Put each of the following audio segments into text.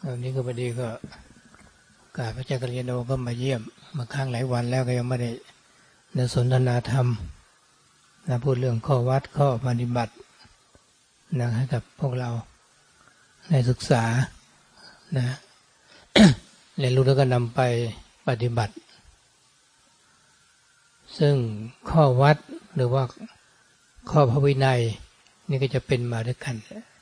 วันนี้ก็พอดีก็กราบพระเจ้ากัลยาโนก็มาเยี่ยมมาค้างหลายวันแล้วก็ยังไม่ได้สนทนาธรรมพูดเรื่องข้อวัดข้อปฏิบัติให้กับพวกเราในศึกษาเรียนรู้แล้วก็นำไปปฏิบัติซึ่งข้อวัดหรือว่าข้อพระวินัยนี่ก็จะเป็นมาด้วยกัน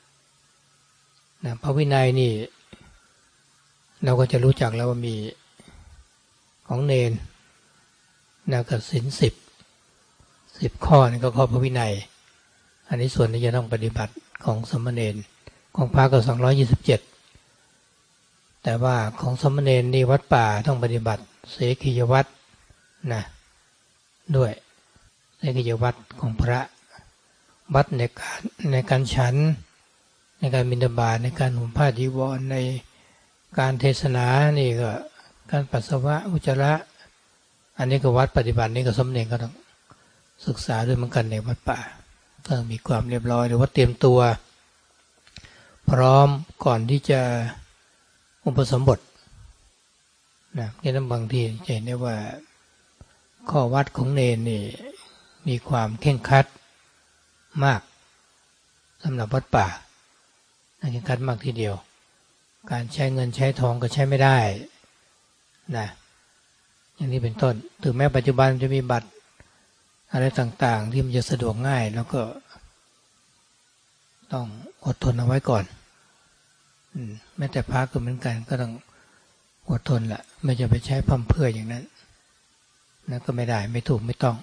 พระวินัยนี่เราก็จะรู้จักแล้วว่ามีของเณรกับศีล10ข้อนี่ก็ข้อพระวินัยอันนี้ส่วนที่จะต้องปฏิบัติของสมณเณรของพระก็227แต่ว่าของสมณเณรนี่วัดป่าต้องปฏิบัติเสขียวัตรด้วยเสขียวัตรของพระวัดในการฉันในการบิณฑบาตในการห่มผ้าจีวรในการเทศนานี่ก็การปัสสาวะอุจจาระอันนี้ก็วัดปฏิบัตินี่ก็สมณเณรก็ต้องศึกษาด้วยเหมือนกันในวัดป่าก็มีความเรียบร้อยหรือว่าเตรียมตัวพร้อมก่อนที่จะอุปสมบทแค่นั้นบางทีจะเห็นได้ว่าข้อวัดของเณรนี่มีความเคร่งครัดมากสำหรับวัดป่าเคร่งครัดมากทีเดียวการใช้เงินใช้ทองก็ใช้ไม่ได้อย่างนี้เป็นต้นถึงแม้ปัจจุบันจะมีบัตรอะไรต่างๆที่มันจะสะดวกง่ายแล้วก็ต้องอดทนเอาไว้ก่อนแม้แต่พระก็เหมือนกันก็ต้องอดทนแหละไม่จะไปใช้พั่มเพรื่ออย่างนั้นก็ไม่ได้ไม่ถูกไม่ต้อง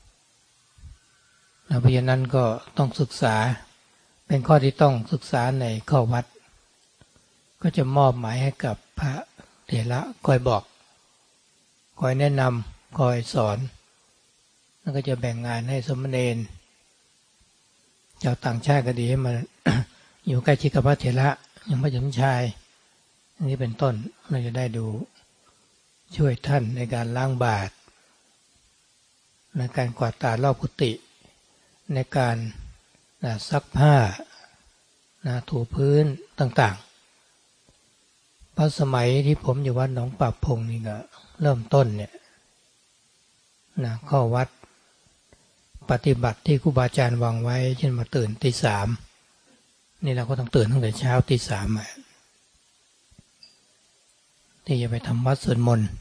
เพราะฉะนั้นก็ต้องศึกษาเป็นข้อที่ต้องศึกษาในข้อวัดก็จะมอบหมายให้กับพระเถระคอยบอกคอยแนะนำคอยสอนแล้วก็จะแบ่งงานให้สมณเณรชาวต่างชาติก็ดีให้มา อยู่ใกล้ชิดกับพระเถระยังไม่ถึงชายอันนี้เป็นต้นเราจะได้ดูช่วยท่านในการล้างบาตรในการกวาดตารอบกุฏิในการซักผ้าถูพื้นต่างๆเพราะสมัยที่ผมอยู่วัดหนองปราบพงนี่ก็เริ่มต้นเนี่ยข้อวัดปฏิบัติที่ครูบาอาจารย์วางไว้เช่นมาตื่นตี 3นี่เราก็ต้องตื่นตั้งแต่เช้าตี 3ที่จะไปทำวัดสวดมนต์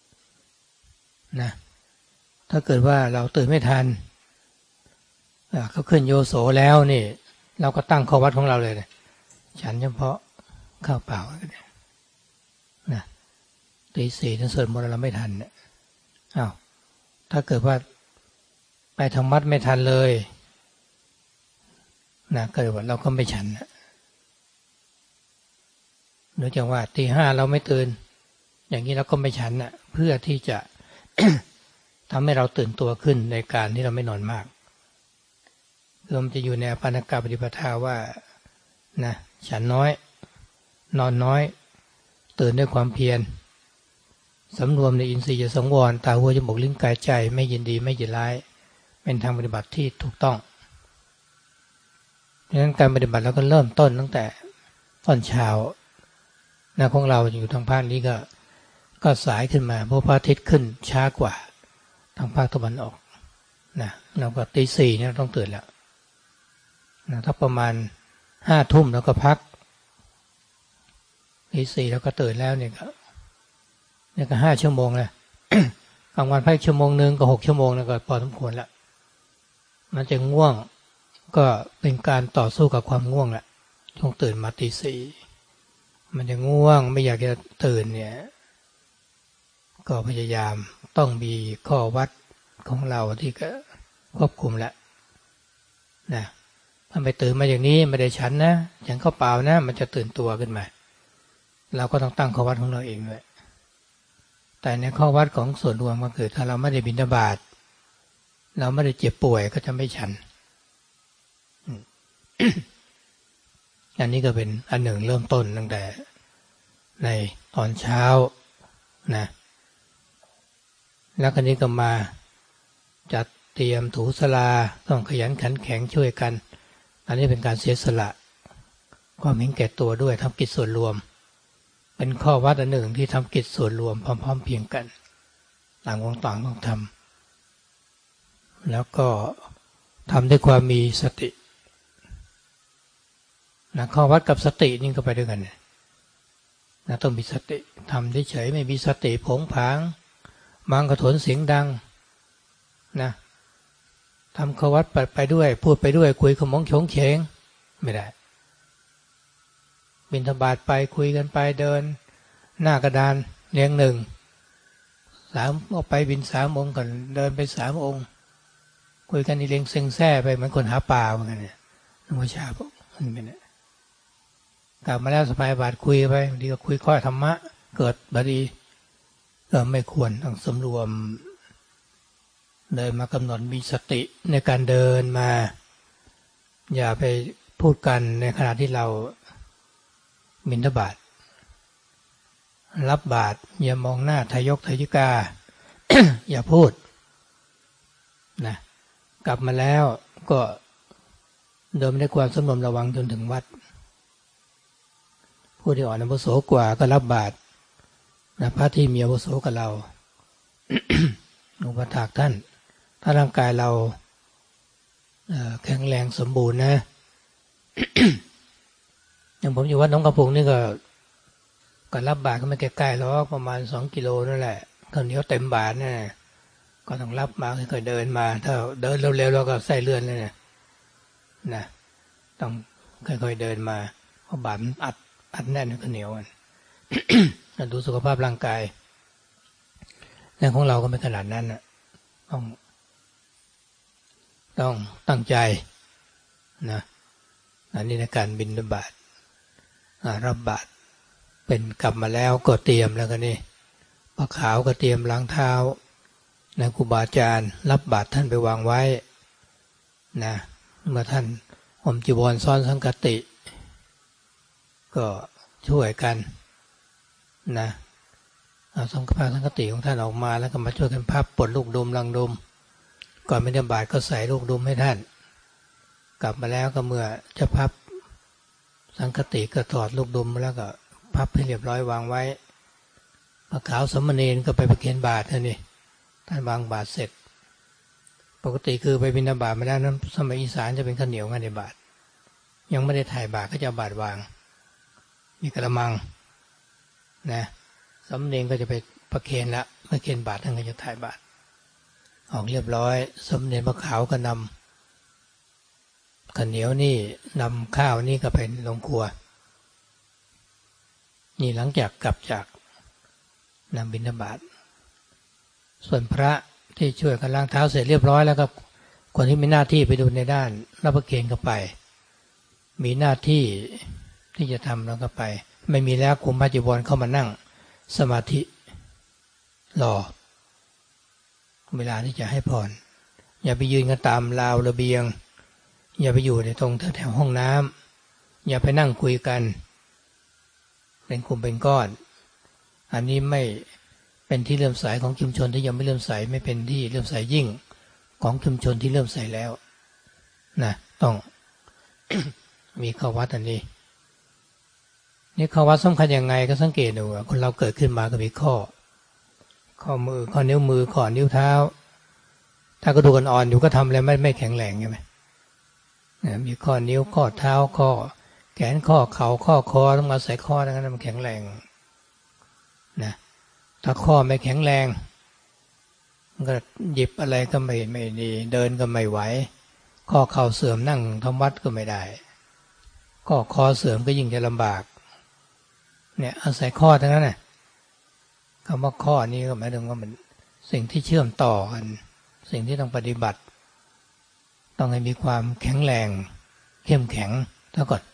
ถ้าเกิดว่าเราตื่นไม่ทันเขาขึ้นโยโสแล้วนี่เราก็ตั้งข้อวัดของเราเลยฉันเฉพาะข้าวเปล่าตี 4ถ้าสวดมนต์เราไม่ทันถ้าเกิดว่าไปทำวัดไม่ทันเลยเกิดว่าเราก็ไม่ฉันเนื่องจากว่าตี 5เราไม่ตื่นอย่างนี้เราก็ไม่ฉันเพื่อที่จะ ทำให้เราตื่นตัวขึ้นในการที่เราไม่นอนมากคือมันจะอยู่ในอปานกปฏิปทาว่าฉันน้อยนอนน้อยตื่นด้วยความเพียรสำรวมในอินทรีย์สังวรตาหูจมูกลิ้นกายใจไม่ยินดีไม่ยินร้ายเป็นทางปฏิบัติที่ถูกต้องดังนั้นการปฏิบัติเราก็เริ่มต้นตั้งแต่ตอนเช้าของเราอยู่ทางภาคนี้ก็สายขึ้นมาเพราะพระอาทิตย์ขึ้นช้ากว่าทางภาคตะวันออกเราก็ตี 4เนี่ยต้องตื่นแล้วถ้าประมาณ5 ทุ่มแล้วก็พักตี 4แล้วก็ตื่นแล้วเนี่ยก็5 ชั่วโมงแล้ว กลางวันพักชั่วโมงนึงก็6 ชั่วโมงแล้วก็พอสมควรแล้วมันจะง่วงก็เป็นการต่อสู้กับความง่วงแหละช่วงตื่นมาตี 4มันจะง่วงไม่อยากจะตื่นเนี่ยก็พยายามต้องมีข้อวัดของเราที่ก็ควบคุมแล้วถ้าไปตื่นมาอย่างนี้ไม่ได้ฉันฉันข้าวเปล่ามันจะตื่นตัวขึ้นมาเราก็ต้องตั้งข้อวัดของเราเองด้วยแต่ในข้อวัดของส่วนรวมก็คือถ้าเราไม่ได้บิณฑบาตเราไม่ได้เจ็บป่วยก็จะไม่ฉัน อันนี้ก็เป็นอันหนึ่งเริ่มต้นตั้งแต่ในตอนเช้าแล้วคนนี้ก็มาจัดเตรียมถูศาลาต้องขยันขันแข็งช่วยกันอันนี้เป็นการเสียสละความเห็นแก่ตัวด้วยทำกิจส่วนรวมเป็นข้อวัดอันหนึ่งที่ทำกิจส่วนรวมพร้อมๆเพียงกันต่างองค์ต่างต้องทำแล้วก็ทำด้วยความมีสตินะข้อวัดกับสตินี่ก็ไปด้วยกันนะต้องมีสติทำเฉยๆไม่มีสติผงผางมังกระถนเสียงดังนะทำข้อวัดไปด้วยพูดไปด้วยคุยขมงชงเฉงไม่ได้บิณฑบาตไปคุยกันไปเดินหน้ากระดานเรียงหนึ่ง3ก็ไปบิน3 องค์ก่อนเดินไป3 องค์คุยกันนี่เรียงเซ็งแซ่ไปเหมือนคนหาปลาเหมือนกันเนี่ยหลวงพ่อชาบอกมันเป็นกลับมาแล้วสบายบาทคุยไปบางทีก็คุยข้อธรรมะเกิดบดีก็ไม่ควรต้องสำรวมเดินมากำหนดมีสติในการเดินมาอย่าไปพูดกันในขณะที่เราบิณฑบาตรับบาตรอย่ามองหน้าทายกทายิกา อย่าพูดนะกลับมาแล้วก็เดินด้วยความสำรวมระวังจนถึงวัดผู้ที่อ่อนอาวุโสกว่าก็รับบาตรนะพระที่มีอาวุโสกับเรา อุปถากท่านถ้าร่างกายเราแข็งแรงสมบูรณ์นะ อย่างผมอยู่วัดหนองกระพุงนี่ก็รับบาตรก็ไม่ใกล้ๆหรอกประมาณ2 กิโลนั่นแหละข้าวเหนียวเต็มบาตรนะก็ต้องรับมาค่อยๆเดินมาถ้าเดินเร็วๆเราก็ใส่เลื่อนเลยนะต้องค่อยๆเดินมาเพราะบาตรมันอัดแน่นข้าวเหนียวมัน ดูสุขภาพร่างกายแต่ของเราก็ไม่ขนาดนั้นนะต้องตั้งใจนะอันนี้ในการบิณฑบาตรับบาตรเป็นกลับมาแล้วก็เตรียมแล้วก็นี่ผ้าขาวก็เตรียมล้างเท้านะครูบาอาจารย์รับบาตรท่านไปวางไว้นะเมื่อท่านห่มจีวรซ้อนสังฆติก็ช่วยกันนะเอาสังฆติของท่านออกมาแล้วก็มาช่วยกันพับปลดลูกดุมลังดุมก่อนบิณฑบาตก็ใส่ลูกดุมให้ท่านกลับมาแล้วก็เมื่อจะพับสังฆติก็ถอดลูกดุมแล้วก็พับให้เรียบร้อยวางไว้ผ้าขาวสมณีก็ไปประเคนบาตรนี่ท่านวางบาตรเสร็จปกติคือไปบิณฑบาตมาแล้วนั้นสมัยอีสานจะเป็นข้าวเหนียวงานในบาตรยังไม่ได้ถ่ายบาตรก็จะบาตรวางมีกระมังนะสมณีก็จะไปประเคนละประเคนบาตรท่านก็จะถ่ายบาตรออกเรียบร้อยสมณีผ้าขาวก็นำข้าวเหนียวนี่นำข้าวนี่ก็ไปลงครัวนี่หลังจากกลับจากนำบิณฑบาตส่วนพระที่ช่วยกันล้างเท้าเสร็จเรียบร้อยแล้วก็คนที่มีหน้าที่ไปดูในด้านรับประเคนก็ไปมีหน้าที่ที่จะทำแล้วก็ไปไม่มีแล้วคุมพระจีวรเข้ามานั่งสมาธิรอเวลาที่จะให้พรอย่าไปยืนกันตามราวระเบียงอย่าไปอยู่ในตรงแถวห้องน้ำอย่าไปนั่งคุยกันเป็นกลุ่มเป็นก้อนอันนี้ไม่เป็นที่เลื่อมใสของชุมชนที่ยังไม่เลื่อมใสไม่เป็นที่เลื่อมใสยิ่งของชุมชนที่เลื่อมใสแล้วนะต้อง มีข้อวัดอันนี้นี่ข้อวัดสำคัญยังไงก็สังเกตดูคนเราเกิดขึ้นมาก็มีข้อมือข้อนิ้วมือข้อนิ้วเท้าถ้ากระดูกอ่อนอยู่ก็ทำอะไรไม่แข็งแรงใช่ไหมมีข้อนิ้วข้อเท้าข้อแขนข้อเข่าข้อคอต้องมาใส่ข้อนั้นมันแข็งแรงนะถ้าข้อไม่แข็งแรงมันก็หยิบอะไรก็ไม่ดีเดินก็ไม่ไหวข้อเข่าเสื่อมนั่งทำวัดก็ไม่ได้ข้อคอเสื่อมก็ยิ่งจะลำบากเนี่ยอาศัยข้อทั้งนั้นน่ะคำว่าข้อนี้ก็หมายถึงว่ามันสิ่งที่เชื่อมต่อกันสิ่งที่ต้องปฏิบัติต้องให้มีความแข็งแรงเข้มแข็งแล้วก็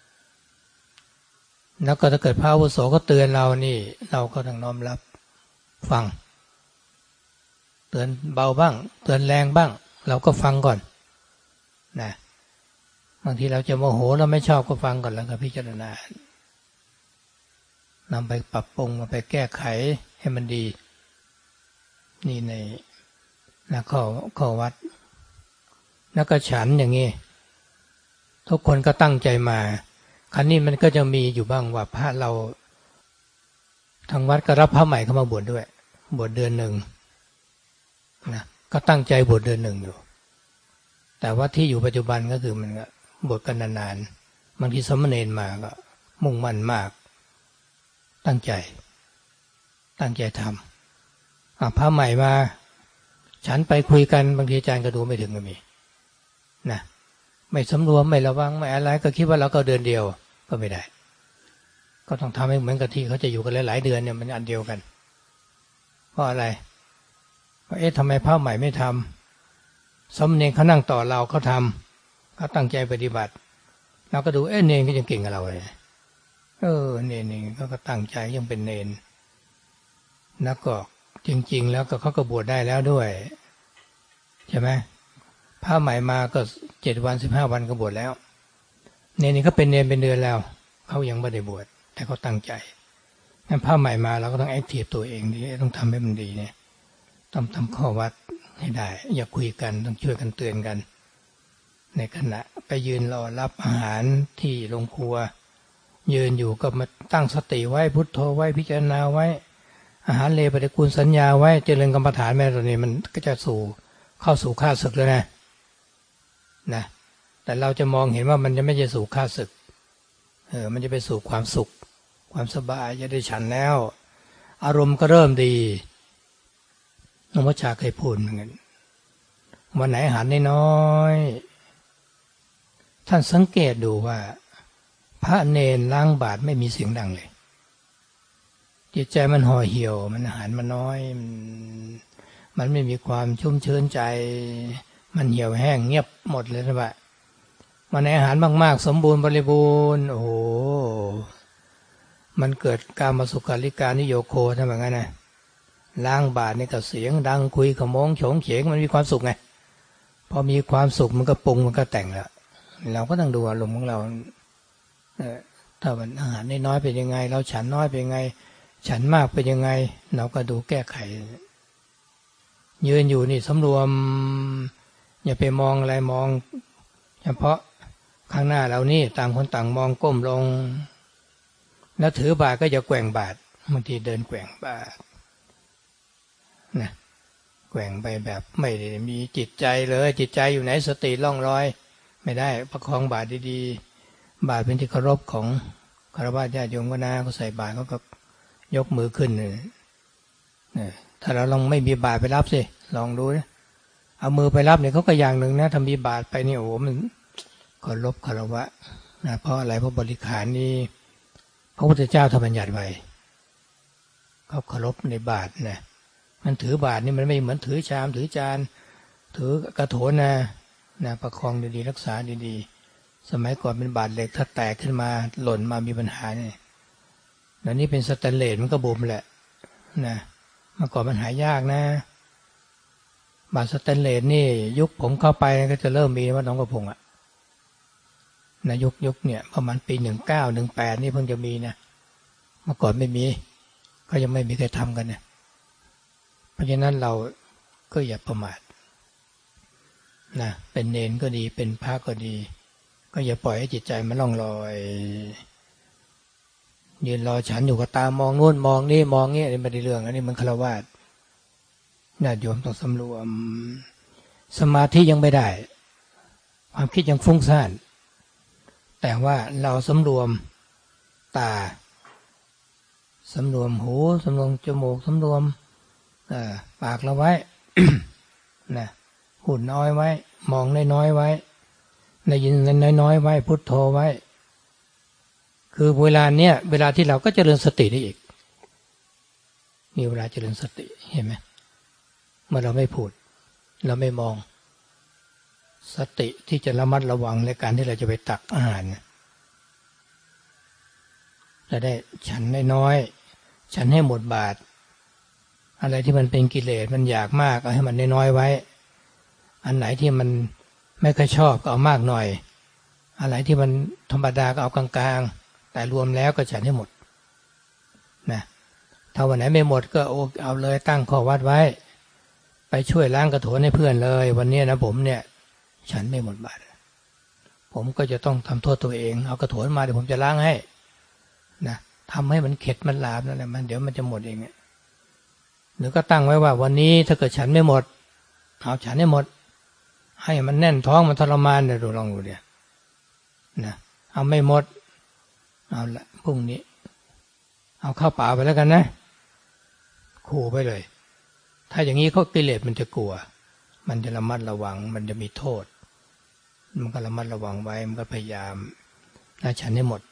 ถ้าเกิดพระอาวุโสก็เตือนเรานี่เราก็ต้องน้อมรับฟังเตือนเบาบ้างเตือนแรงบ้างเราก็ฟังก่อนนะบางทีเราจะโมโหเราไม่ชอบก็ฟังก่อนแล้วก็พิจารณานำไปปรับปรุงมาไปแก้ไขให้มันดีนี่ในข้อวัดแล้วก็ฉันอย่างนี้ทุกคนก็ตั้งใจมาครั้นี้มันก็จะมีอยู่บ้างว่าพระเราทางวัดก็รับพระใหม่เข้ามาบวชด้วยบวชเดือนหนึ่งนะก็ตั้งใจบวชเดือนหนึ่งอยู่แต่ว่าที่อยู่ปัจจุบันก็คือมันก็บวชกันนานๆบางทีสมณเณรมาก็มุ่งมั่นมากตั้งใจทำพระใหม่มาฉันไปคุยกันบางทีอาจารย์ก็ดูไม่ถึงก็มีนะไม่สำรวมไม่ระวังไม่อะไรก็คิดว่าเราก็เดือนเดียวก็ไม่ได้ก็ต้องทำให้เหมือนกับที่เขาจะอยู่กันหลายๆเดือนเนี่ยมันอันเดียวกันเพราะอะไรเพราะทำไมพระใหม่ไม่ทำสมณเณรเขานั่งต่อเราเขาทำเขาตั้งใจปฏิบัติเราก็ดูเนรก็ยังเก่งกับเราเลยเนรก็ตั้งใจยังเป็นเนรแล้วก็จริงๆแล้วก็เขาก็บวชได้แล้วด้วยใช่ไหมพระใหม่มาก็7 วัน 15 วันก็บวชแล้วเนรนี่เขาเป็นเนรเป็นเดือนแล้วเขายังไม่ได้บวชแต่เขาตั้งใจงั้นพระใหม่มาเราก็ต้องแอคทีฟตัวเองดีต้องทำให้มันดีเนี่ยต้องทำข้อวัดให้ได้อย่าคุยกันต้องช่วยกันเตือนกันในขณะไปยืนรอรับอาหารที่โรงครัวยืนอยู่ก็มาตั้งสติไว้พุทโธไว้พิจารณาไว้อาหารเลวปฏิกูลสัญญาไว้เจริญกรรมฐานแม้ตอนนี้มันก็จะเข้าสู่ข้าศึกแล้วนะแต่เราจะมองเห็นว่ามันจะไม่ใช่สู่ข้าศึกมันจะไปสู่ความสุขความสบายจะได้ฉันแล้วอารมณ์ก็เริ่มดีหลวงพ่อชาเคยพูดเหมือนกันวันไหนอาหารน้อยท่านสังเกตดูว่าพระเนรล้างบาตรไม่มีเสียงดังเลยจิตใจมันห่อเหี่ยวมันอาหารมันน้อยมันไม่มีความชุ่มชื้นใจมันเหี่ยวแห้งเงียบหมดเลยนะว่าวันไหนอาหารมากๆสมบูรณ์บริบูรณ์โอ้โหมันเกิดการมาสุขาริการนิโยโคทำแบบนั้นนะล้างบาตรนี่ก็เสียงดังคุยขโมงโฉงเฉงมันมีความสุขไงพอมีความสุขมันก็ปรุงมันก็แต่งแล้วเราก็ต้องดูอารมณ์ของเราถ้ามันอาหารน้อยเป็นยังไงเราฉันน้อยเป็นยังไงฉันมากเป็นยังไงเราก็ดูแก้ไขยืนอยู่นี่สำรวมอย่าไปมองอะไรมองเฉพาะข้างหน้าเรานี่ต่างคนต่างมองก้มลงแล้วถือบาตรก็จะแกว่งบาตรบางทีเดินแกว่งบาตรนะแกว่งไปแบบไม่ได้มีจิตใจเลยจิตใจอยู่ไหนสติล่องลอยไม่ได้ประคองบาตรดีๆบาตรเป็นที่เคารพของคฤหัสถ์ญาติโยมก็นะก็ใส่บาตรเขาก็ยกมือขึ้นถ้าเราลองไม่มีบาตรไปรับสิลองดูนะเอามือไปรับเนี่ยเขาก็อย่างหนึ่งนะถ้ามีบาตรไปนี่โอ้มันเคารพคฤหัสถ์นะเพราะอะไรเพราะบริขารนี่พระพุทธเจ้าทำบัญญัติไว้เขาเคารพในบาตรนะมันถือบาตรนี่มันไม่เหมือนถือชามถือจานถือกระโถนนะประคองดีๆรักษาดีๆสมัยก่อนเป็นบาตรเหล็กถ้าแตกขึ้นมาหล่นมามีปัญหาเนี่ยแล้วนี่เป็นสแตนเลสมันก็บุบแหละนะเมื่อก่อนมันหายากนะบาตรสแตนเลสนี่ยุคผมเข้าไปก็จะเริ่มมีว่าน้องกระพงนะยุคเนี่ยประมาณปี1918นี่เพิ่งจะมีนะเมื่อก่อนไม่มีก็ยังไม่มีใครทำกันเนี่ยเพราะฉะนั้นเราก็อย่าประมาทนะเป็นเนรก็ดีเป็นพระก็ดีก็อย่าปล่อยให้จิตใจมันล่องลอยยืนรอฉันอยู่กับตามองนู่นมองนี่มองนี่ไม่ได้เรื่องอันนี้มันฆราวาสญาติโยมต้องสำรวมสมาธิยังไม่ได้ความคิดยังฟุ้งซ่านแต่ว่าเราสำรวมตาสำรวมหูสำรวมจมูกสำรวมปากเราไว้ นะพูดน้อยไว้มองน้อยๆไว้ได้ยินน้อยๆไว้พุทโธไว้คือเวลาเนี้ยเวลาที่เราก็เจริญสติได้อีกมีเวลาเจริญสติเห็นไหมเมื่อเราไม่พูดเราไม่มองสติที่จะระมัดระวังในการที่เราจะไปตักอาหารจะได้ฉันน้อยๆฉันให้หมดบาทอะไรที่มันเป็นกิเลสมันอยากมากเอาให้มันน้อยๆไว้อันไหนที่มันไม่ค่อยชอบก็เอามากหน่อยอะไรที่มันธรรมดาก็เอากลางๆแต่รวมแล้วก็ฉันให้หมดนะถ้าวันไหนไม่หมดก็เอาเลยตั้งข้อวัดไว้ไปช่วยล้างกระโถนให้เพื่อนเลยวันนี้นะผมเนี่ยฉันไม่หมดบาทผมก็จะต้องทำโทษตัวเองเอากระโถนมาเดี๋ยวผมจะล้างให้นะทำให้มันเข็ดมันหลาบนั่นแหละมันเดี๋ยวมันจะหมดเองหรือก็ตั้งไว้ว่าวันนี้ถ้าเกิดฉันไม่หมดเอาฉันให้หมดให้มันแน่นท้องมันทรมานเดี๋ยวดูลองดูเดี๋ยวนะเอาไม่หมดเอาละพรุ่งนี้เอาข้าวเปล่าไปแล้วกันนะขู่ไปเลยถ้าอย่างนี้เขากิเลสมันจะกลัวมันจะระมัดระวังมันจะมีโทษมันก็ระมัดระวังไว้มันก็พยายามนะฉันให้หมด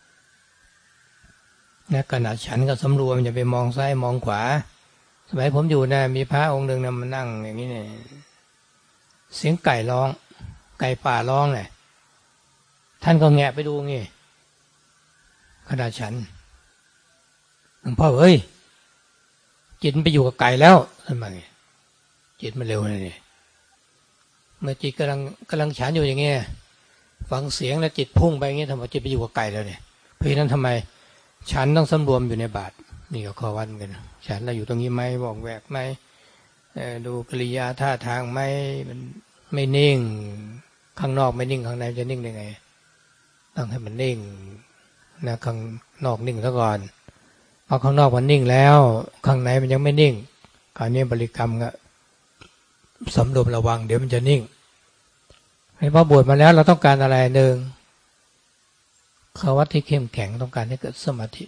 นะขณะฉันก็สำรวมอย่าไปมองซ้ายมองขวาสมัยผมอยู่นะมีพระองค์หนึ่งนะมานั่งอย่างนี้เนี่ยเสียงไก่ร้องไก่ป่าร้องเนี่ยท่านก็แงะไปดูงี้ขณะฉันหลวงพ่อเอ้ยจิตมันไปอยู่กับไก่แล้วท่านว่าไงจิตมันเร็วเลยนี่เมื่อจิตกำลังฉันอยู่อย่างเงี้ยฟังเสียงแล้วจิตพุ่งไปอย่างเงี้ยทำไมจิตไปอยู่กับไก่แล้วเนี่ยเพราะฉะนั้นทำไมฉันต้องสำรวมอยู่ในบาตรนี่ก็ข้อวัดกันฉันเราอยู่ตรงนี้ไหมบอกแวกไหมดูกริยาท่าทางไหมมันไม่นิ่งข้างนอกไม่นิ่งข้างในจะนิ่งได้ไงต้องให้มันนิ่งนะข้างนอกนิ่งซะก่อนพอข้างนอกมันนิ่งแล้วข้างในมันยังไม่นิ่งคราวนี้บริกรรมก็สำรวมระวังเดี๋ยวมันจะนิ่งให้พอบวชมาแล้วเราต้องการอะไรหนึ่งภาวะที่เข้มแข็งต้องการให้เกิดสมาธิ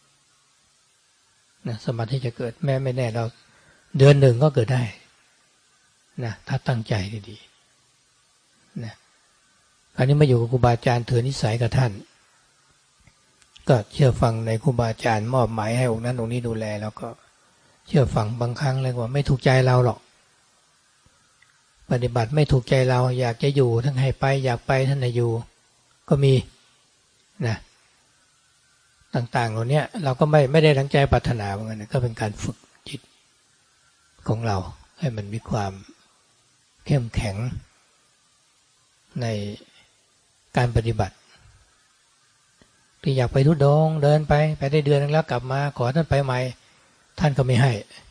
นะสมาธิจะเกิดแม้ไม่แน่เราเดือนหนึ่งก็เกิดได้นะถ้าตั้งใจดีๆนะคราวนี้มาอยู่กับครูบาอาจารย์ถือนิสัยกับท่านก็เชื่อฟังในครูบาอาจารย์มอบหมายให้องค์นั้นองค์นี้ดูแลแล้วก็เชื่อฟังบางครั้งเลยว่าไม่ถูกใจเราหรอกปฏิบัติไม่ถูกใจเราอยากจะอยู่ท่านให้ไปอยากไปท่านให้อยู่ก็มีนะต่างๆเหล่านี้เราก็ไม่ได้ตั้งใจปรารถนาเหมือนกันก็เป็นการฝึกจิตของเราให้มันมีความเข้มแข็งในการปฏิบัติที่อยากไปทุดงเดินไปได้เดือนนึงแล้วกลับมาขอท่านไปใหม่ท่านก็ไม่ให้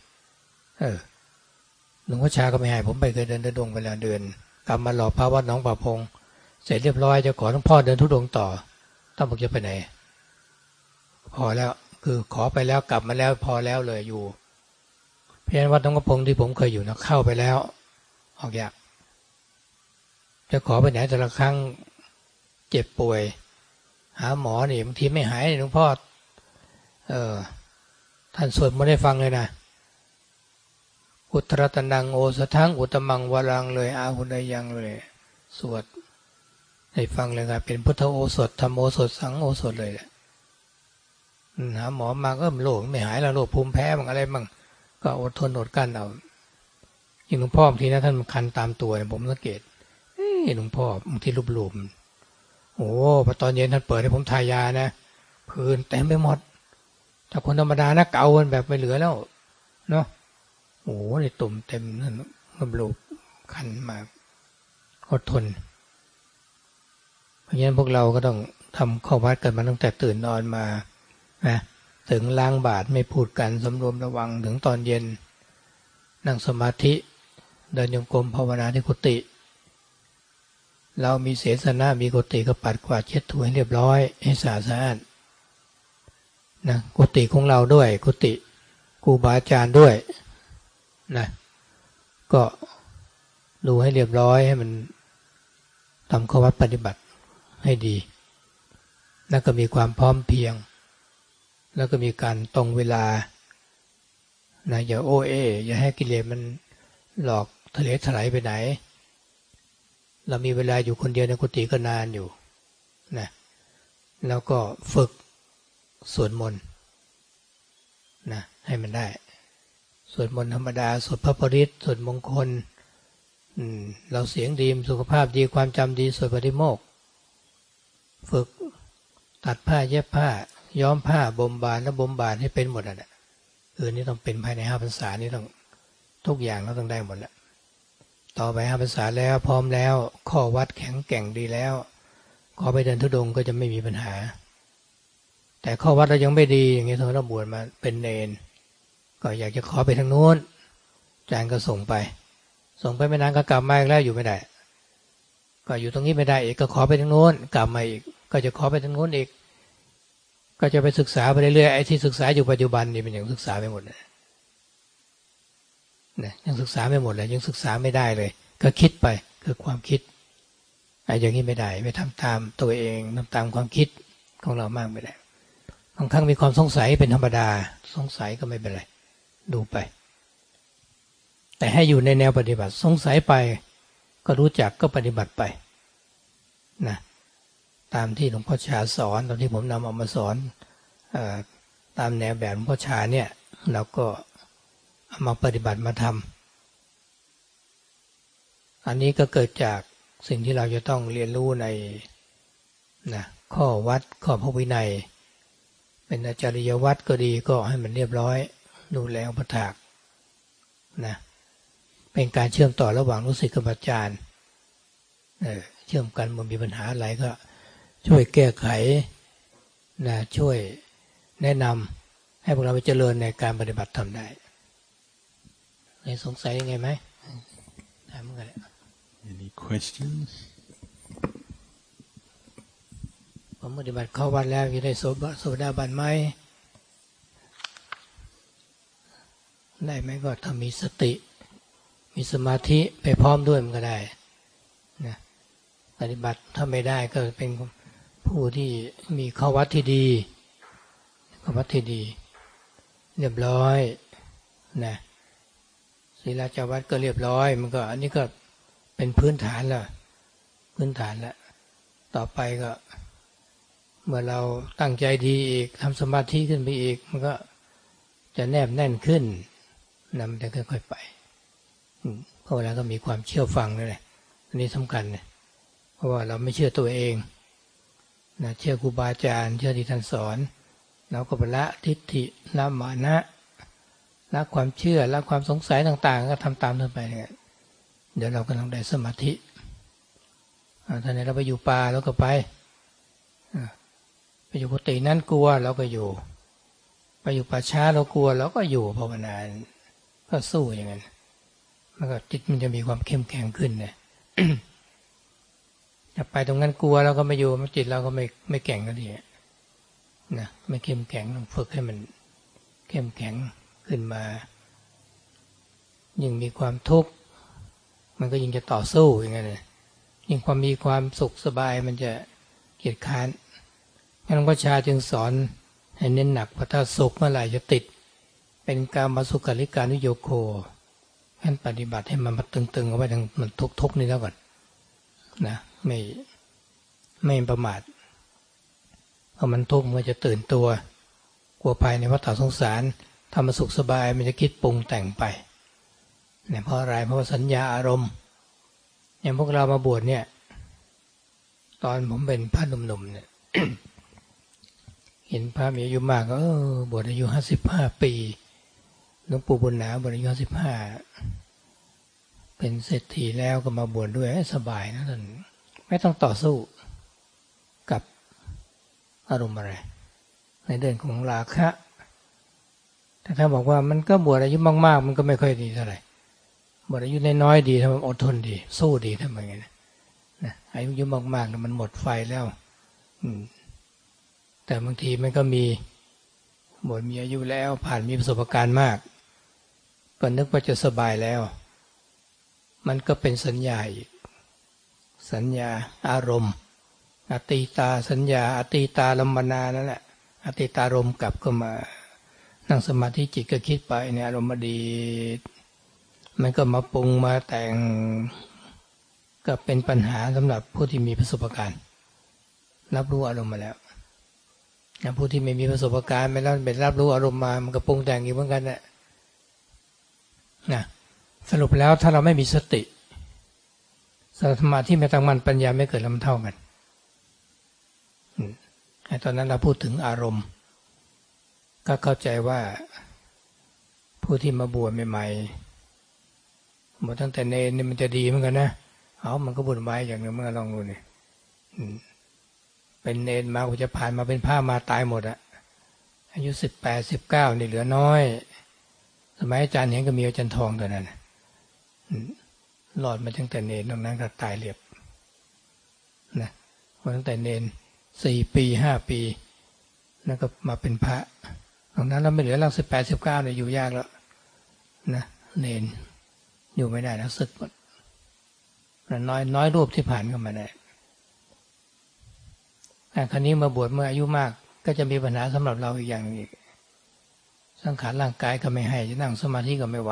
หลวงพ่อชาก็ไม่ให้ผมไปเคยเดินทุดงไปแล้วเดือนกลับมาหล่อพระวัดหนองป่าพงเสร็จเรียบร้อยจะขอหลวงพ่อเดินทุดงต่อต้องบอกจะไปไหนพอแล้วคือขอไปแล้วกลับมาแล้วพอแล้วเลยอยู่เพราะฉะนั้นวัดหนองป่าพงที่ผมเคยอยู่นะเข้าไปแล้วออกยากจะขอไปไหนแต่ละครั้งเจ็บป่วยหาหมอนี่บางทีไม่หายหลวงพ่อท่านสวดมาได้ฟังเลยนะอุตตรตนังโอสทังอุตมังวรังเลยอาหุนยังเลยสวดให้ฟังเลยครับเป็นพุทธโอสถธรรมโอสถสังโอสถเลยแหละหาหมอมาก็โรคไม่หายแล้วโรคภูมิแพ้บางอะไรบ้างก็อดทนอดกั้นเอาอย่างหลวงพ่อบางทีนะท่านคันตามตัวผมสังเกตหลวงพ่อบางทีรูปโอ้พอตอนเย็นท่านเปิดให้ผมทายานะพื้นเต็มไปหมดแต่คนธรรมดานะเกากันแบบไม่เหลือแล้วเนาะโอ้ในตุ่มเต็มนั่นรูปคันมาอดทนเพราะฉะนั้นพวกเราก็ต้องทำข้อวัดกันมาตั้งแต่ตื่นนอนมานะถึงล้างบาตรไม่พูดกันสำรวมระวังถึงตอนเย็นนั่งสมาธิเดินโยกมภาวนาที่กุฏิเรามีเสสนะมีกุฏิก็ปัดกวาดเช็ดถูให้เรียบร้อยให้สะอาดนะกุฏิของเราด้วยกุฏิครูบาอาจารย์ด้วยนะก็ดูให้เรียบร้อยให้มันทำข้อวัดปฏิบัติให้ดีแล้วก็มีความพร้อมเพรียงแล้วก็มีการตรงเวลานะอย่าโอเออย่าให้กิเลสมันหลอกทะเลถลายไปไหนเรามีเวลาอยู่คนเดียวในกุฏิก็นานอยู่นะแล้วก็ฝึกสวดมนต์นะให้มันได้สวดมนต์ธรรมดาสวดพระปริตรสวดมงคลเราเสียงดีสุขภาพดีความจำดีสวดปฏิโมกข์ฝึกตัดผ้าเย็บผ้าย้อมผ้าบ่มบาลและบ่มบาลให้เป็นหมดอ่ะนี่ต้องเป็นภายใน5 พรรษานี่ต้องทุกอย่างเราต้องได้หมดแล้วต่อไป5 พรรษาแล้วพร้อมแล้วข้อวัดแข็งแกร่งดีแล้วขอไปเดินธุดงค์ก็จะไม่มีปัญหาแต่ข้อวัดเรายังไม่ดีอย่างนี้เราบวชมาเป็นเณรก็อยากจะขอไปทางโน้นอาจารย์ก็ส่งไปไม่นานก็กลับมาอีกแล้วอยู่ไม่ได้ก็อยู่ตรงนี้ไม่ได้อีกก็ขอไปทางโน้นกลับมาอีกก็จะขอไปทางโน้นอีกก็จะไปศึกษาไปเรื่อยๆไอ้ที่ศึกษาอยู่ปัจจุบันนี่มันยังศึกษาไม่หมดเลยนะยังศึกษาไม่หมดเลยยังศึกษาไม่ได้เลยก็คิดไปคือความคิดไอ้อย่างนี้ไม่ได้ไม่ทำตามตัวเองทำตามความคิดของเรามากไม่ได้บางครั้งมีความสงสัยเป็นธรรมดาสงสัยก็ไม่เป็นไรดูไปแต่ให้อยู่ในแนวปฏิบัติสงสัยไปก็รู้จักก็ปฏิบัติไปนะตามที่หลวงพ่อชาสอนตามที่ผมนำเอามาสอนตามแนวแบบหลวงพ่อชาเนี่ยเราก็เอามาปฏิบัติมาทำอันนี้ก็เกิดจากสิ่งที่เราจะต้องเรียนรู้ในนะข้อวัดข้อพระวินัยเป็นอาจาริยวัดก็ดีก็ให้มันเรียบร้อยดูแลอุปถากนะเป็นการเชื่อมต่อระหว่างลูกศิษย์กับอาจารย์เชื่อมกันเมื่อมีปัญหาอะไรก็ช่วยแก้ไขนะช่วยแนะนำให้พวกเราไปเจริญในการปฏิบัติทำได้สงสัยยังไงไหมถามกันเลย Any questions ผมปฏิบัติเข้าวัดแล้วจะได้โสดาบันไหมได้ไหมก็ถ้ามีสติมีสมาธิไปพร้อมด้วยมันก็ได้นะปฏิบัติถ้าไม่ได้ก็เป็นผู้ที่มีข้อวัดที่ดีข้อวัดที่ดีเรียบร้อยนะศีลจาวัดก็เรียบร้อยมันก็อันนี้ก็เป็นพื้นฐานแล้วพื้นฐานแล้วต่อไปก็เมื่อเราตั้งใจดีอีกทำสมาธิขึ้นไปอีกมันก็จะแนบแน่นขึ้นนะมันจะค่อยๆไปเพราะเวลาก็มีความเชื่อฟังนั่นแหละอันนี้สำคัญนะเพราะว่าเราไม่เชื่อตัวเองนะเชื่อครูบาอาจารย์เชื่อที่ท่านสอนเราก็ละทิฏฐิละมานะละความเชื่อละความสงสัยต่างๆก็ทำตามท่านไปเนี่ยเดี๋ยวเรากำลังได้สมาธิท่านไหนเราไปอยู่ป่าเราก็ไปอยู่กุฏินั้นกลัวเราก็อยู่ไปอยู่ป่าช้าเรากลัวเราก็อยู่ภาวนาก็สู้อย่างนั้นมันก็จิตมันจะมีความเข้มแข็งขึ้นเนี่ย จะไปตรงนั้นกลัวเราก็ไม่อยู่มันจิตเราก็ไม่แข็งก็ดีนะไม่เข้มแข็งต้องฝึกให้มันเข้มแข็งขึ้นมายิ่งมีความทุกข์มันก็ยิ่งจะต่อสู้อย่างนั้นเลยยิ่งความมีความสุขสบายมันจะเกียจค้านหลวงพ่อชาจึงสอนให้เน้นหนักว่าถ้าสุขเมื่อไหร่จะติดเป็นกามสุขาริการุโยโคท่านปฏิบัติให้มันตึงๆเอาไว้ทั้งมันทุกๆนี่แล้วก่อนนะไม่ประมาทเพราะมันทุกข์มันจะตื่นตัวกลัวภัยในวัฏสงสารทำมาสุขสบายมันจะคิดปรุงแต่งไปเนี่ยเพราะอะไรเพราะว่าสัญญาอารมณ์อย่างพวกเรามาบวชเนี่ยตอนผมเป็นพระหนุ่มๆเนี่ย เห็นพระมีอายุมากก็บวชอายุ55 ปีหลวงปู่บุญหนาบวชอายุ55เป็นเศรษฐีแล้วก็มาบวชด้วยสบายนะท่านไม่ต้องต่อสู้กับอารมณ์อะไรในเรื่องของราคะแต่ถ้าบอกว่ามันก็บวชอายุมากๆมันก็ไม่ค่อยดีเท่าไหร่บวชอายุน้อยๆดีทำอดทนดีสู้ดีทำไมงั้นนะอายุมากๆมันหมดไฟแล้วแต่บางทีมันก็มีบวชมีอายุแล้วผ่านมีประสบการณ์มากก็นึกว่าจะสบายแล้วมันก็เป็นสัญญาอีกสัญญาอารมณ์อติตาสัญญาอติตาลัมมนานั่นแหละอติตารมณ์กลับเข้ามานั่งสมาธิจิตก็คิดไปเนี่ยอารมณ์ดีมันก็มาปรุงมาแต่งก็เป็นปัญหาสำหรับผู้ที่มีประสบการณ์รับรู้อารมณ์มาแล้วผู้ที่ไม่มีประสบการณ์ไม่รับรู้อารมณ์มามันก็ปรุงแต่งอยู่เหมือนกันแหละนะสรุปแล้วถ้าเราไม่มีสติสมาธิไม่ตั้งมั่นปัญญาไม่เกิดลำเท่ากันตอนนั้นเราพูดถึงอารมณ์ก็เข้าใจว่าผู้ที่มาบวชใหม่ๆบวชตั้งแต่เนรนี่มันจะดีเหมือนกันนะมันก็บุญไว้อย่างนึงเมื่อลองดูนี่เป็นเนรมาจะผ่านมาเป็นผ้ามาตายหมดอะอายุ18 19นี่เหลือน้อยสมัยอาจารย์เห็นก็มีอาจารย์ทองตัวนั้นหลอดมาตั้งแต่เนรตรงนั้นก็ตายเรียบนะตั้งแต่เนร4 ปี 5 ปีนั่นก็มาเป็นพระตรงนั้นเราไม่เหลือเรา18-19เนี่ยอยู่ยากแล้วนะเนนอยู่ไม่ได้แล้วสึกหมดน้อยรูปที่ผ่านเข้ามาได้คราวนี้มาบวชเมื่ออายุมากก็จะมีปัญหาสำหรับเราอีกอย่างนึงอีกสังขารร่างกายก็ไม่ให้จะนั่งสมาธิก็ไม่ไหว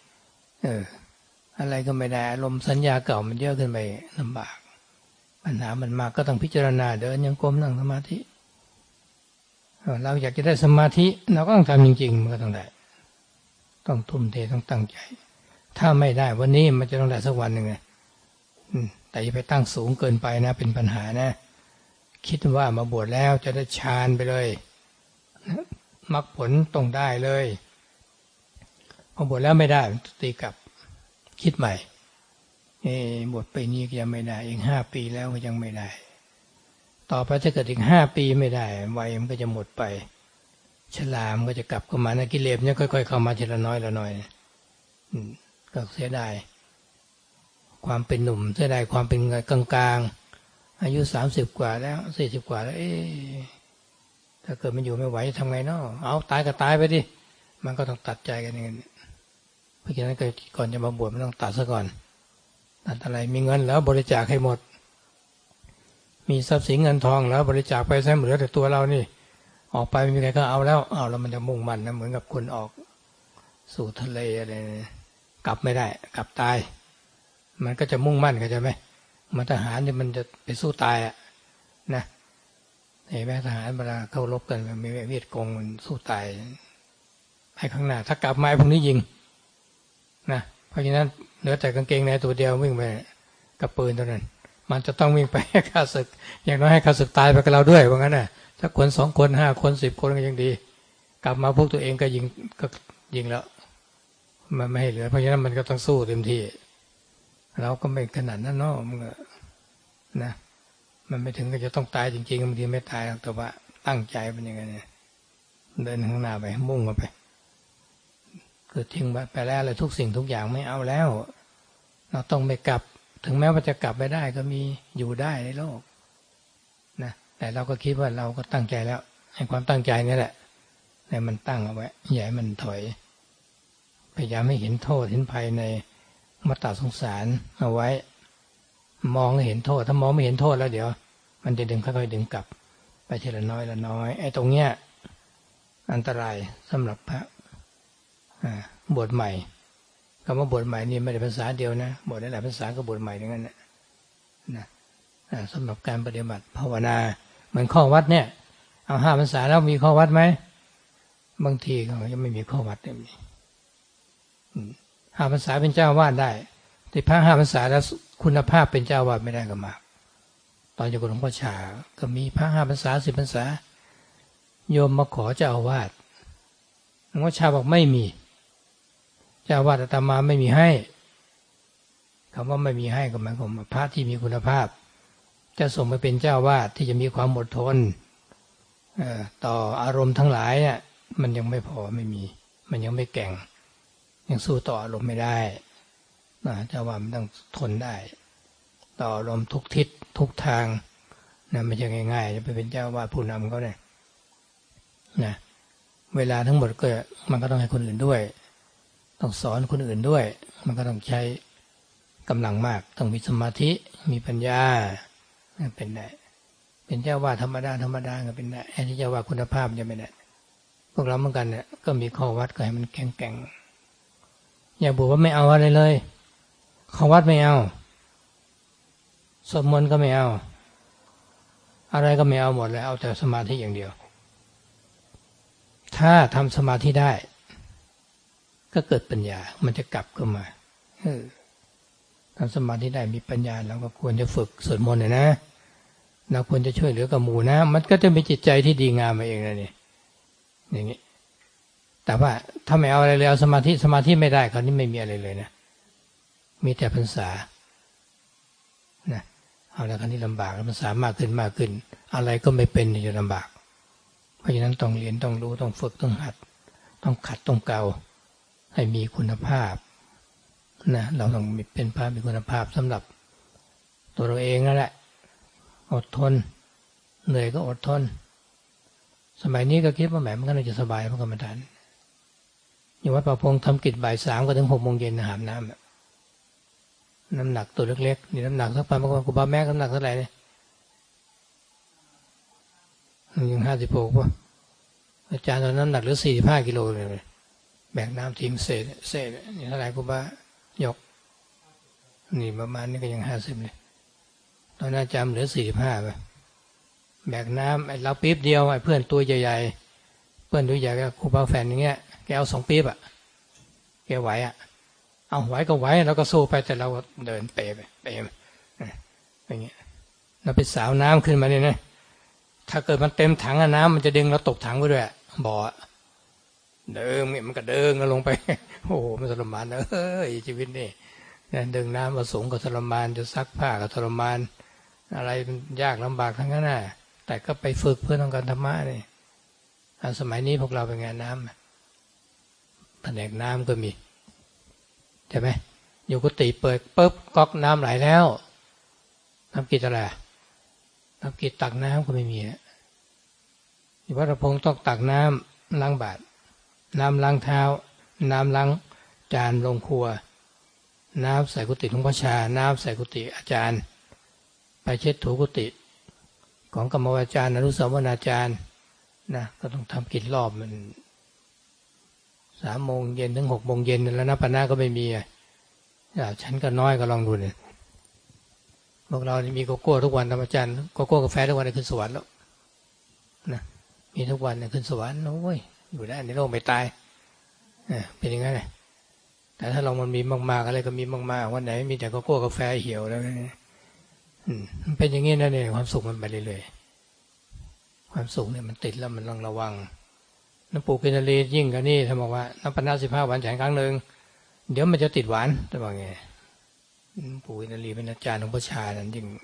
อะไรก็ไม่ได้อารมณ์สัญญาเก่ามันเยอะขึ้นไปลำบากปัญหามันมากก็ต้องพิจารณาเดินยังกรมนั่งสมาธิเราอยากจะได้สมาธิเราก็ต้องทำจริงๆมันก็ต้องได้ต้องทุ่มเทต้องตั้งใจถ้าไม่ได้วันนี้มันจะต้องได้สักวันหนึ่งแต่อย่าไปตั้งสูงเกินไปนะเป็นปัญหานะคิดว่ามาบวชแล้วจะได้ฌานไปเลยมรรคผลต้องได้เลยพอบวชแล้วไม่ได้ตีกลับคิดใหม่บวชไปนี้ก็ยังไม่ได้อีก5 ปีแล้วก็ยังไม่ได้ต่อไปถ้าเกิดอีก5 ปีไม่ได้วัยมันก็จะหมดไปชรามันก็จะกลับเข้ามานะกิเลสเนี่ยค่อยๆเข้ามาทีละน้อยละน้อยก็เสียดายความเป็นหนุ่มเสียดายความเป็นกลางๆอายุ30 กว่าแล้ว40 กว่าแล้วถ้าเกิดมันอยู่ไม่ไหวทำไงเนาะเอาตายก็ตายไปดิมันก็ต้องตัดใจกันอย่างนี้เพราะฉะนั้นก่อนจะมาบวชมันต้องตัดซะก่อนตัดอะไรมีเงินแล้วบริจาคให้หมดมีทรัพย์สินเงินทองแล้วบริจาคไปซะเหลือแต่ตัวเรานี่ออกไปไม่มีใครก็เอาแล้วมันจะมุ่งมั่นนะเหมือนกับคนออกสู่ทะเลอะไรกลับไม่ได้กลับตายมันก็จะมุ่งมั่นเข้าใจไหมมันทหารเนี่ยมันจะไปสู้ตายนะเห็นไหมทหารเวลาเข้ารบกันมันมีเวียดกงมันสู้ตายให้ข้างหน้าถ้ากลับมาพวกนี้ยิงนะเพราะฉะนั้นเหลือแต่กางเกงในตัวเดียววิ่งไปกับปืนเท่านั้นมันจะต้องวิ่งไปให้ข้าศึกอย่างน้อยให้ข้าศึกตายไปกับเราด้วยว่างั้นน่ะถ้าคน2 คน5 คน10 คนก็ยังดีกลับมาพวกตัวเองก็ยิงแล้วมันไม่ให้เหลือเพราะฉะนั้นมันก็ต้องสู้เต็มที่เราก็ไม่ขนาดนั้นเนาะมันนะมันไม่ถึงก็จะต้องตายจริงๆบางทีไม่ตายแต่ว่าตั้งใจเป็นยังไงเนี่ยเดินข้างหน้าไปมุ่งเข้าไปเกิดทิ้งไปแล้วเลยทุกสิ่งทุกอย่างไม่เอาแล้วเราต้องไม่กลับถึงแม้ว่าจะกลับไปได้ก็มีอยู่ได้ในโลกนะแต่เราก็คิดว่าเราก็ตั้งใจแล้วให้ความตั้งใจนี่แหละให้มันตั้งเอาไว้อย่าให้มันถอยพยายามให้เห็นโทษเห็นภัยในวัฏสงสารเอาไว้มองให้เห็นโทษถ้ามองไม่เห็นโทษแล้วเดี๋ยวมันจะดึงค่อยๆดึงกลับไปทีละน้อยละน้อยไอ้ตรงเนี้ยอันตรายสำหรับพระบวชใหม่คำว่าบวชใหม่นี่ไม่ได้ภาษาเดียวนะบวชได้หลายภาษาก็บวชใหม่อย่างนั้นนะสำหรับการปฏิบัติภาวนาเหมือนข้อวัดเนี่ยเอา5 พรรษาแล้วมีข้อวัดไหมบางทีเขายังไม่มีข้อวัดเลย5 พรรษาเป็นเจ้าวาดได้แต่พระ5 พรรษาแล้วคุณภาพเป็นเจ้าวาดไม่ได้ก็มากตอนอยู่กับหลวงพ่อชาก็มีพระ5 พรรษา10 พรรษาโยมมาขอเจ้าอาวาสหลวงพ่อชาบอกไม่มีเจ้าอาวาสอาตมาไม่มีให้คำว่าไม่มีให้ก็หมายความว่าพระที่มีคุณภาพจะส่งไปเป็นเจ้าอาวาสที่จะมีความอดทนต่ออารมณ์ทั้งหลายเนี่ยมันยังไม่พอไม่มีมันยังไม่แก่งยังสู้ต่ออารมณ์ไม่ได้เจ้าอาวาสมันต้องทนได้ต่ออารมณ์ทุกทิศทุกทางนะไม่ใช่ง่ายๆจะไปเป็นเจ้าอาวาสผู้นำเขาเนี่ยนะเวลาทั้งหมดก็มันก็ต้องให้คนอื่นด้วยต้องสอนคนอื่นด้วยมันก็ต้องใช้กำลังมากต้องมีสมาธิมีปัญญาเป็นได้เป็นเจ้าวาดธรรมดาก็เป็นได้ไอ้ที่เจ้าวาดคุณภาพจะไม่ได้พวกเราเหมือนกันเนี่ยก็มีข้อวัดก็ให้มันแข็งๆอย่าบอกว่าไม่เอาอะไรเลยข้อวัดไม่เอาสวดมนต์ก็ไม่เอาอะไรก็ไม่เอาหมดเลยเอาแต่สมาธิอย่างเดียวถ้าทำสมาธิได้ก็เกิดปัญญามันจะกลับเข้ามาทำสมาธิได้มีปัญญาเราก็ควรจะฝึกสวดมนต์นะเราควรจะช่วยเหลือกับหมู่นะมันก็จะมีจิตใจที่ดีงามมาเองนะนี่อย่างนี้แต่ว่าถ้าไม่เอาอะไรเลยเอาสมาธิไม่ได้คราวนี้ไม่มีอะไรเลยนะมีแต่พรรษานะเอาแล้วคราวนี้ลำบากพรรษามากขึ้นอะไรก็ไม่เป็นจะลำบากเพราะฉะนั้นต้องเรียนต้องรู้ต้องฝึกต้องหัดต้องขัดต้องเกาให้มีคุณภาพนะเราต้องเป็นพระมีคุณภาพสำหรับตัวเราเองนั่นแหละอดทนเหนื่อยก็อดทนสมัยนี้ก็คิดว่าแหมมันก็น่าจะสบายพระกรรมฐานอย่างวัดป่าพงทำกิจบ่าย 3ก็ถึง6 โมงเย็นอาบน้ำน้ำหนักตัวเล็กๆนี่น้ำหนักสักพันบางคนกูบ้าแม่น้ำหนักเท่าไหร่เนี่ยยัง56ป่ะอาจารย์ตอนน้ำหนักเหลือ45 กิโลเลยแบกน้ำทีมเศษนี่เท่าไหร่กูบ้ายกนี่ประมาณนี้ก็ยัง50เลยตอนนั้นอาจารย์เหลือ45ไปแบกน้ำไอ้เราปี๊บเดียวไอ้เพื่อนตัวใหญ่ๆเพื่อนตัวใหญ่ก็ครูบาแฟนอย่างเงี้ยแกเอา2 ปี๊บอ่ะแกไหวอ่ะเอาไหวก็ไหวเราก็สู้ไปแต่เราเดินเปอย่างเงี้ยเราไปสาวน้ำขึ้นมาเนี่ยนะถ้าเกิดมันเต็มถังน้ำมันจะดึงเราตกถังไปด้วยบ่อเดิมมันก็เดินลงไปโอ้โหมันทรมานนะชีวิตนี่ดึงน้ำมาสูงก็ทรมานจะซักผ้าก็ทรมานอะไรมันยากลำบากทั้งนั้นน่ะแต่ก็ไปฝึกเพื่อต้องการธรรมะนี่สมัยนี้พวกเราเป็นไงน้ำแผนกน้ำก็มีใช่ไหมอยู่กุฏิเปิดปุ๊บก๊อกน้ำไหลแล้วทำกิจอะไรทำกิจตักน้ำก็ไม่มีอยู่วัดพระพงต้องตักน้ำล้างบาตรน้ำล้างเท้าน้ำล้างจานลงครัวน้ำใส่กุฏิหลวงพ่อชาน้ำใส่กุฏิอาจารย์ไปเช็ดถูกุฏิของกรรมวาจารย์อนุสาวนาจารย์นะก็ต้องทำกิจรอบมัน3 โมงเย็นถึง6 โมงเย็นแล้วนะปนาก็ไม่มีฉันก็น้อยก็ลองดูเนี่ยพวกเรานี่มีโกโก้ทุกวันธรรมจันทร์โกโก้กาแฟทุกวันขึ้นสวรรค์แล้วนะมีทุกวันขึ้นสวรรค์โอ้ยอยู่ได้ในโลกไม่ตายเป็นอย่างนั้นเลยแต่ถ้าเรามันมีมากๆอะไรก็มีมากๆวันไหนมีแต่โกโก้กาแฟเหี่ยวแล้วมันเป็นอย่างนี้นะเนี่ยความสุขมันไปเรื่อยๆความสุขเนี่ยมันติดแล้วมันต้องระวังน้ำปูกินรียิ่งกว่านี่ท่านบอกว่าน้ำปนา15 วันฉันครั้งหนึ่งเดี๋ยวมันจะติดหวานท่านบอกไงปู่กินรีเป็นอาจารย์หลวงพ่อชานั่นยิ่ง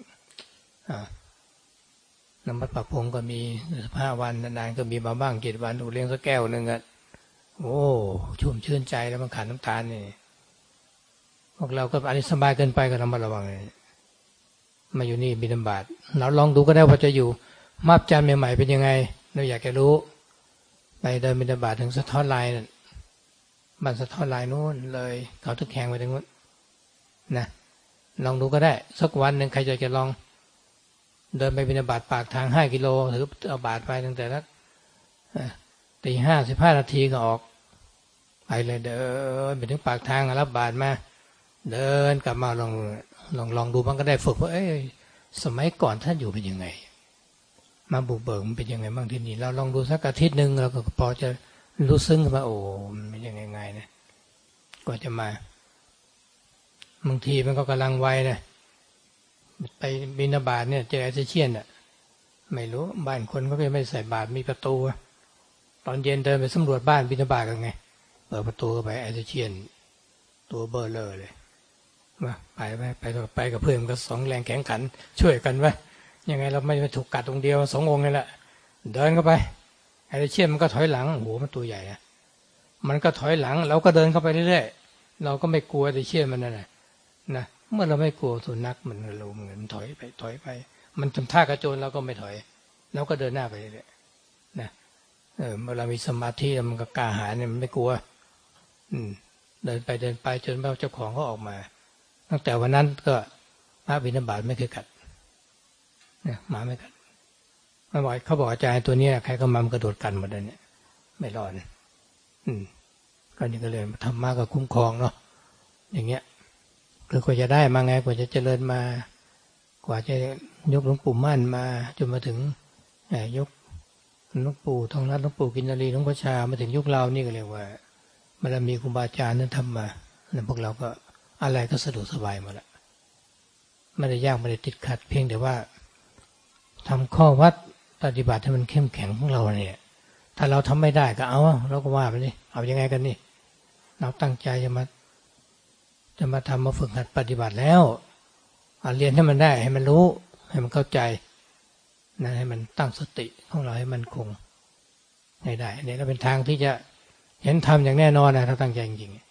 น้ำมัดปะพงก็มี15 วันนานๆก็มีมาบ้าง7 วันเลี้ยงสักแก้วหนึ่งโอ้ชุ่มชื่นใจแล้วมันขาดน้ำตาลนี่พวกเราก็อันนี้สบายเกินไปก็ระมัดระวังเลยมาอยู่นี่บิณฑบาตเราลองดูก็ได้ว่าจะอยู่มาบจานใหม่ๆเป็นยังไงเราอยากจะรู้ไปเดินบิณฑบาตถึงสะท้อนลายนั่นบ้านสะท้อนลายนู้นเลยเขาตึกแข่งไปถึงนู้นนะลองดูก็ได้สักวันหนึ่งใครจะลองเดินไปบิณฑบาตปากทาง5 กิโลหรือเอาบาตรไปตั้งแต่ละตี 5 15 นาทีก็ออกไปเลยเดินไปถึงปากทางรับบาตรมาเดินกลับมาลองดูมันก็ได้ฝึกว่าสมัยก่อนท่านอยู่เป็นยังไงมาบุกเบิกมันเป็นยังไงบ้างที่นี่เราลองดูสักอาทิตย์หนึ่งเราก็พอจะรู้ซึ้งมาโอ้มันเป็นยังไงนะกว่าจะมาบางทีมันก็กำลังไวนะไปบิณฑบาตเนี่ยเจอแอสเชียนไม่รู้บ้านคนก็ไม่ใส่บาตรมีประตูตอนเย็นเดินไปสำรวจบ้านบิณฑบาตกันไงเปิดประตูเข้าไปแอสเชียนตัวเบอร์เลอร์เลยมาไปกับเพื่อนก็2 แรงแข็งขันช่วยกันไว้ยังไงเราไม่ถูกกัดตรงเดียว2 องค์นี่แหละเดินเข้าไปแอสเชียนมันก็ถอยหลังโอ้โหมันตัวใหญ่มันก็ถอยหลังเราก็เดินเข้าไปเรื่อยๆเราก็ไม่กลัวแอสเชียนมันนะเมื่อเราไม่กลัวสุนัขมันเราเหมือนถอยไปมันทำท่ากระโจนเราก็ไม่ถอยเราก็เดินหน้าไปเรื่อยๆนะเมื่อเรามีสมาธิมันก็กล้าหาญเนี่ยมันไม่กลัวเดินไปจนเจ้าของเขาออกมาตั้งแต่วันนั้นก็พระบิณฑบาตไม่เคยกัดเนี่ยหมาไม่กัดไม่บ่อยเขาบอกอาจารย์ตัวนี้ใครก็มันกระโดดกันหมดเลยเนี่ยไม่รอดก็นี่ก็เลยธรรมะก็คุ้มครองเนาะอย่างเงี้ยคือกว่าจะได้มาไงกว่าจะเจริญมากว่าจะยกหลวงปู่มั่นมาจนมาถึงยกหลวงปู่ทองรัตน์หลวงปู่กินรีหลวงพ่อชามาถึงยุคเรานี่ก็เรียกว่ามันมีครูบาอาจารย์นั้นทำมาแล้วพวกเราก็อะไรก็สะดวกสบายหมดละไม่ได้ยากไม่ได้ติดขัดเพียงแต่ว่าทำข้อวัดปฏิบัติให้มันเข้มแข็งของเราเนี่ยถ้าเราทำไม่ได้ก็เอาเราก็ว่าไปนี่เอายังไงกันนี่เราตั้งใจจะมาทำมาฝึกหัดปฏิบัติแล้วเรียนให้มันได้ให้มันรู้ให้มันเข้าใจนะให้มันตั้งสติของเราให้มันคงให้ได้เนี่ยก็เป็นทางที่จะเห็นธรรมอย่างแน่นอนนะถ้าตั้งใจจริงๆ